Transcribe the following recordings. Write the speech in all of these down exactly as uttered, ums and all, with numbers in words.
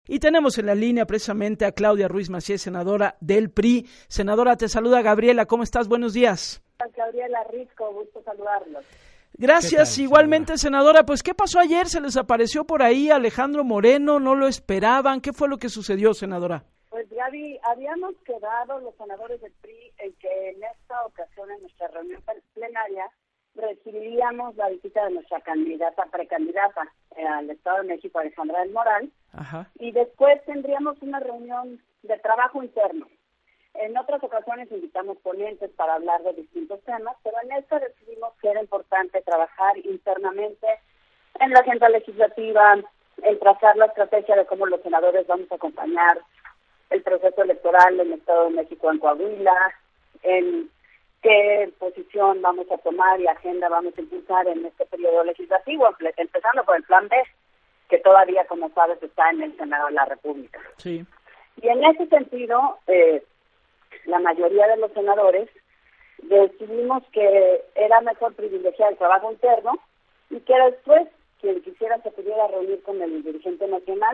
Y tenemos en la línea precisamente a Claudia Ruiz Massieu, senadora del P R I. Senadora, te saluda Gabriela, ¿cómo estás? Buenos días. Gabriela Risco, gusto saludarlos. Gracias, tal, igualmente, senadora? senadora. Pues, ¿qué pasó ayer? ¿Se les apareció por ahí Alejandro Moreno? ¿No lo esperaban? ¿Qué fue lo que sucedió, senadora? Pues, Gaby, habíamos quedado los senadores del P R I en que en esta ocasión, en nuestra reunión plenaria, recibiríamos la visita de nuestra candidata, precandidata eh, al Estado de México, Alejandra del Moral. Ajá. Y después tendríamos una reunión de trabajo interno. En otras ocasiones invitamos ponentes para hablar de distintos temas, pero en esta decidimos que era importante trabajar internamente en la agenda legislativa, en trazar la estrategia de cómo los senadores vamos a acompañar el proceso electoral en el Estado de México, en Coahuila, en qué posición vamos a tomar y agenda vamos a impulsar en este periodo legislativo, empezando por el Plan B, que todavía, como sabes, está en el Senado de la República. Sí. Y en ese sentido, eh, la mayoría de los senadores decidimos que era mejor privilegiar el trabajo interno y que después, quien quisiera se pudiera reunir con el dirigente nacional.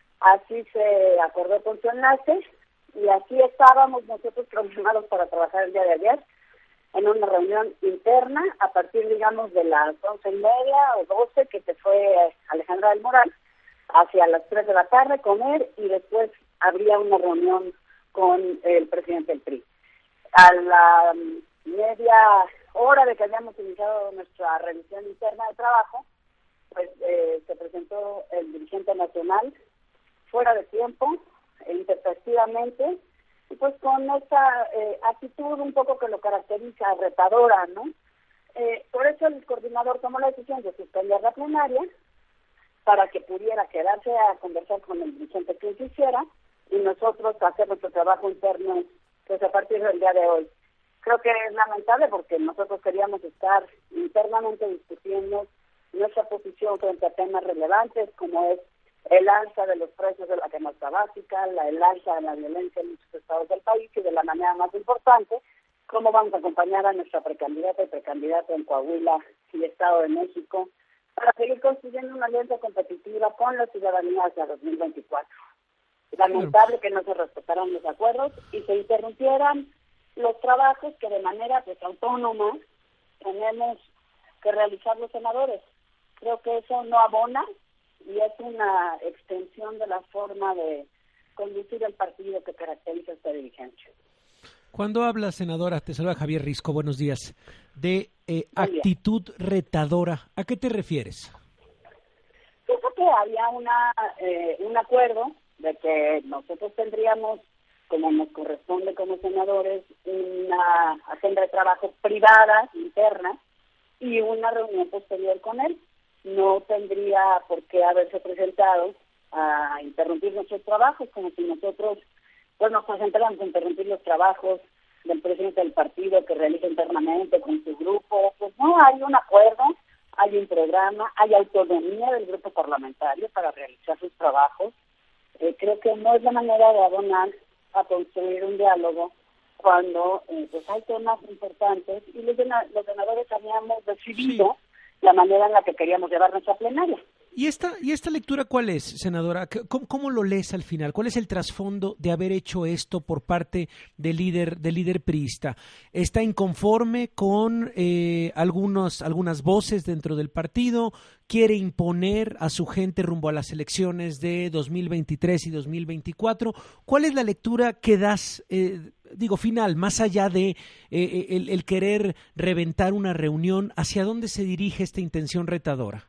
Así se acordó con su enlace y así estábamos nosotros programados para trabajar el día de ayer en una reunión interna a partir, digamos, de las once y media o doce que se fue Alejandra del Moral, hacia las tres de la tarde, comer y después habría una reunión con el presidente del P R I. A la media hora de que habíamos iniciado nuestra revisión interna de trabajo, pues eh, se presentó el dirigente nacional fuera de tiempo, e intempestivamente, y pues con esa eh, actitud un poco que lo caracteriza, retadora, ¿no? Eh, por eso el coordinador tomó la decisión de suspender la plenaria para que pudiera quedarse a conversar con el dirigente que quisiera y nosotros hacer nuestro trabajo interno pues a partir del día de hoy. Creo que es lamentable porque nosotros queríamos estar internamente discutiendo nuestra posición frente a temas relevantes como es el alza de los precios de la canasta básica, la, el alza de la violencia en muchos estados del país y de la manera más importante, cómo vamos a acompañar a nuestra precandidata y precandidata en Coahuila y Estado de México para seguir construyendo una alianza competitiva con la ciudadanía hacia dos mil veinticuatro. Lamentable que no se respetaran los acuerdos y se interrumpieran los trabajos que de manera pues autónoma tenemos que realizar los senadores. Creo que eso no abona y es una extensión de la forma de conducir el partido que caracteriza esta dirigencia. Cuando habla, senadora, te saluda Javier Risco, buenos días, de eh, actitud retadora, ¿a qué te refieres? Yo creo que había una eh, un acuerdo de que nosotros tendríamos, como nos corresponde como senadores, una agenda de trabajo privada, interna, y una reunión posterior con él. No tendría por qué haberse presentado a interrumpir nuestros trabajos, como si nosotros pues nos presentáramos a interrumpir los trabajos del presidente del partido que realiza internamente con su grupo. Pues no, hay un acuerdo, hay un programa, hay autonomía del grupo parlamentario para realizar sus trabajos. Eh, creo que no es la manera de abonar a construir un diálogo cuando eh, pues hay temas importantes y los, los senadores habíamos decidido sí. la manera en la que queríamos llevar nuestra plenaria. ¿Y esta, ¿Y esta lectura cuál es, senadora? ¿Cómo, ¿Cómo lo lees al final? ¿Cuál es el trasfondo de haber hecho esto por parte del líder, del líder priista? ¿Está inconforme con eh, algunos, algunas voces dentro del partido? ¿Quiere imponer a su gente rumbo a las elecciones de dos mil veintitrés y dos mil veinticuatro? ¿Cuál es la lectura que das, eh, digo, final, más allá de eh, el, el querer reventar una reunión? ¿Hacia dónde se dirige esta intención retadora?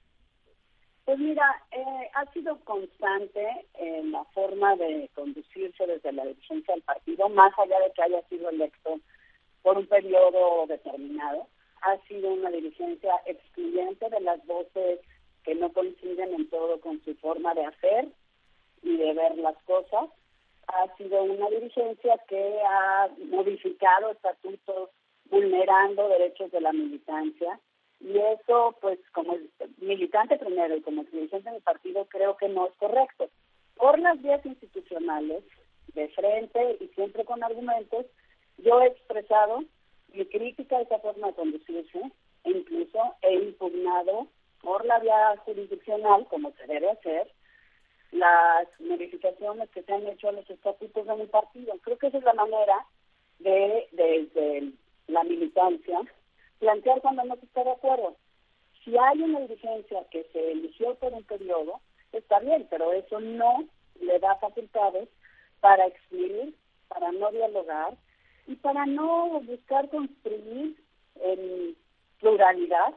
Pues mira, eh, ha sido constante en la forma de conducirse desde la dirigencia del partido, más allá de que haya sido electo por un periodo determinado. Ha sido una dirigencia excluyente de las voces que no coinciden en todo con su forma de hacer y de ver las cosas. Ha sido una dirigencia que ha modificado estatutos vulnerando derechos de la militancia. Y eso, pues, como militante primero y como dirigente del partido, creo que no es correcto. Por las vías institucionales, de frente y siempre con argumentos, yo he expresado mi crítica a esa forma de conducirse e incluso he impugnado por la vía jurisdiccional, como se debe hacer, las modificaciones que se han hecho a los estatutos de mi partido. Creo que esa es la manera de, desde de la militancia, plantear cuando no se está de acuerdo. Si hay una dirigencia que se eligió por un periodo, está bien, pero eso no le da facultades para excluir, para no dialogar y para no buscar construir en pluralidad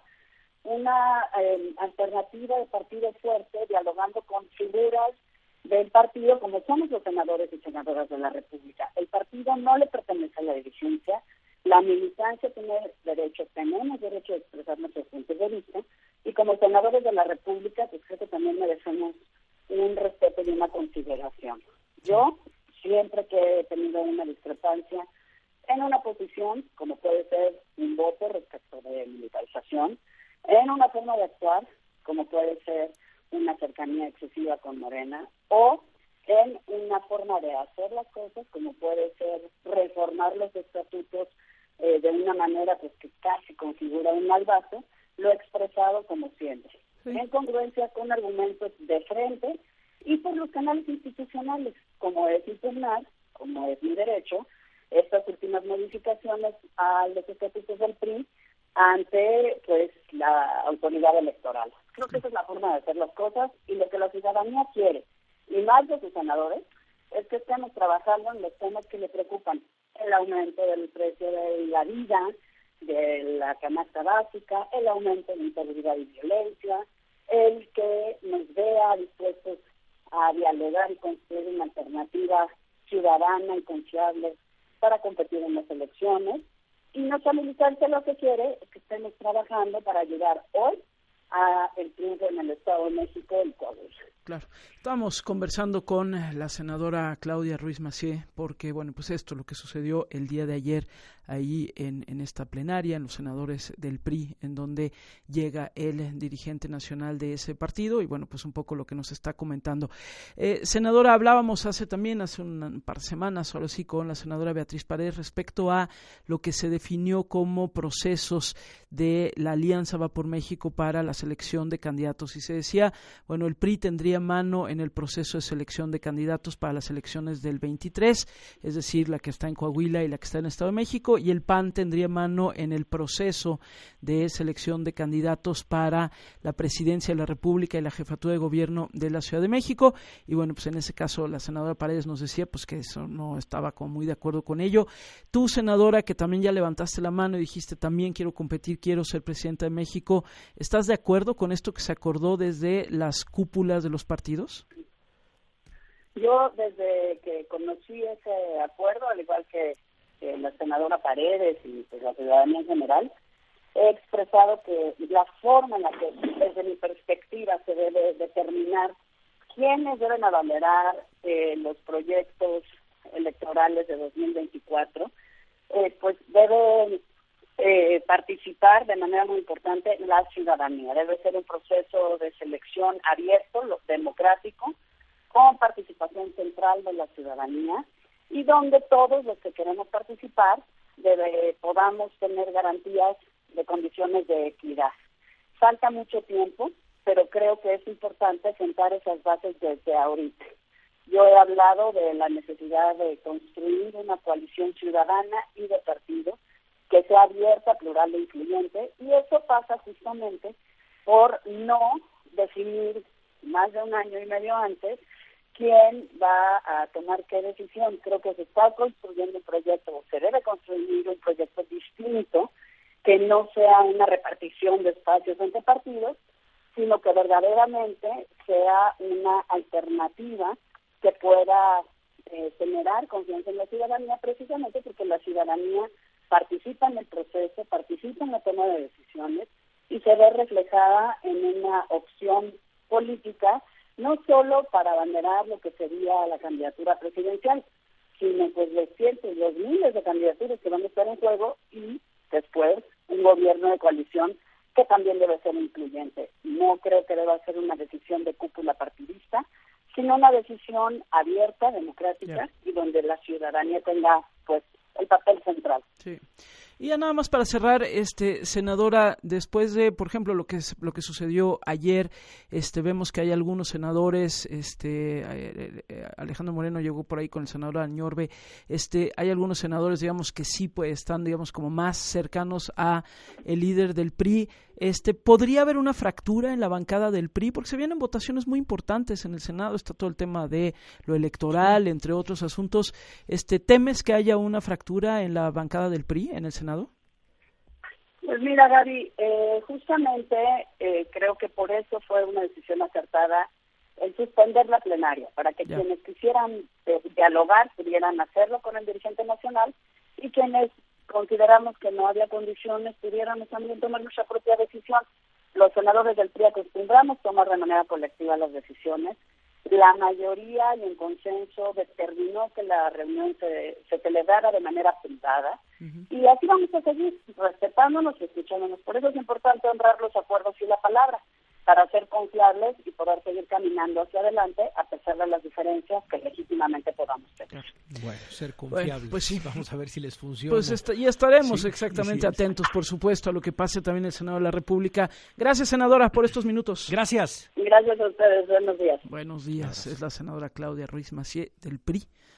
una eh, alternativa de partido fuerte, dialogando con figuras del partido, como somos los senadores y senadoras de la República. El partido no le pertenece a la dirigencia, la militancia tiene derecho, tenemos derecho a expresar nuestros puntos de vista, y como senadores de la República, pues creo que también merecemos un respeto y una consideración. Yo, siempre que he tenido una discrepancia en una posición, como puede ser un voto respecto de militarización, en una forma de actuar, como puede ser una cercanía excesiva con Morena, o en una forma de hacer las cosas, como puede ser reformar los estatutos eh, de una manera pues que casi configura un malvazo, lo he expresado como siempre, sí, en congruencia con argumentos de frente y por los canales institucionales, como es impugnar, como es mi derecho, estas últimas modificaciones a los estatutos del P R I ante pues la autoridad electoral. Creo que esa es la forma de hacer las cosas y lo que la ciudadanía quiere, y más de sus senadores, es que estemos trabajando en los temas que le preocupan: el aumento del precio de la vida, de la canasta básica, el aumento de inseguridad y violencia, el que nos vea dispuestos a dialogar y construir una alternativa ciudadana y confiable para competir en las elecciones. Y nuestra militancia lo que quiere es que estemos trabajando para ayudar hoy a el triunfo en el Estado de México del Coahuila. Claro. Estamos conversando con la senadora Claudia Ruiz Massieu porque, bueno, pues esto, lo que sucedió el día de ayer ahí en, en esta plenaria, en los senadores del P R I, en donde llega el dirigente nacional de ese partido y, bueno, pues un poco lo que nos está comentando. Eh, senadora, hablábamos hace también, hace un par de semanas, ahora sí, con la senadora Beatriz Paredes respecto a lo que se definió como procesos de la Alianza Va por México para la selección de candidatos y se decía, bueno, el P R I tendría mano en el proceso de selección de candidatos para las elecciones del veintitrés, es decir, la que está en Coahuila y la que está en el Estado de México, y el P A N tendría mano en el proceso de selección de candidatos para la presidencia de la República y la jefatura de gobierno de la Ciudad de México, y bueno, pues en ese caso la senadora Paredes nos decía pues que eso no estaba como muy de acuerdo con ello. Tú, senadora, que también ya levantaste la mano y dijiste también quiero competir, quiero ser presidenta de México, ¿estás de acuerdo con esto que se acordó desde las cúpulas de los partidos? Yo, desde que conocí ese acuerdo, al igual que, que la senadora Paredes y pues, la ciudadanía en general, he expresado que la forma en la que, desde mi perspectiva, se debe determinar quiénes deben abanderar eh, los proyectos electorales de dos mil veinticuatro, eh, pues deben eh, participar de manera muy importante la ciudadanía. Debe ser un proceso de selección abierto, democrático, con participación central de la ciudadanía y donde todos los que queremos participar debe, podamos tener garantías de condiciones de equidad. Falta mucho tiempo, pero creo que es importante sentar esas bases desde ahorita. Yo he hablado de la necesidad de construir una coalición ciudadana y de partidos que sea abierta, plural e incluyente, y eso pasa justamente por no definir más de un año y medio antes quién va a tomar qué decisión. Creo que se está construyendo un proyecto, o se debe construir un proyecto distinto, que no sea una repartición de espacios entre partidos, sino que verdaderamente sea una alternativa que pueda eh, generar confianza en la ciudadanía, precisamente porque la ciudadanía participa en el proceso, participa en la toma de decisiones y se ve reflejada en una opción política, no solo para abanderar lo que sería la candidatura presidencial, sino pues los cientos, los miles de candidaturas que van a estar en juego y después un gobierno de coalición que también debe ser incluyente. No creo que deba ser una decisión de cúpula partidista, sino una decisión abierta, democrática, yeah. y donde la ciudadanía tenga pues el papel central. Sí. Y ya nada más para cerrar, este senadora, después de, por ejemplo, lo que lo que sucedió ayer, este vemos que hay algunos senadores, este eh, eh, Alejandro Moreno llegó por ahí con el senador Añorbe, este hay algunos senadores, digamos, que sí pues están, digamos, como más cercanos a el líder del P R I. Este, ¿podría haber una fractura en la bancada del P R I? Porque se vienen votaciones muy importantes en el Senado, está todo el tema de lo electoral, entre otros asuntos. Este, ¿temes que haya una fractura en la bancada del P R I en el Senado? Pues mira, Gaby, eh, justamente eh, creo que por eso fue una decisión acertada el suspender la plenaria, para que ya. quienes quisieran eh, dialogar pudieran hacerlo con el dirigente nacional y quienes consideramos que no había condiciones, pudiéramos también tomar nuestra propia decisión. Los senadores del P R I acostumbramos tomar de manera colectiva las decisiones. La mayoría y en consenso determinó que la reunión se, se celebrara de manera privada. Uh-huh. Y así vamos a seguir, respetándonos y escuchándonos. Por eso es importante honrar los acuerdos y la palabra, para ser confiables y poder seguir caminando hacia adelante a pesar de las diferencias que legítimamente podamos tener. Bueno, ser confiables. Bueno, pues sí, vamos a ver si les funciona. Pues est- y estaremos sí, exactamente sí, atentos, por supuesto, a lo que pase también en el Senado de la República. Gracias, senadora, por estos minutos. Gracias. Gracias a ustedes. Buenos días. Buenos días. Gracias. Es la senadora Claudia Ruiz Massieu del P R I.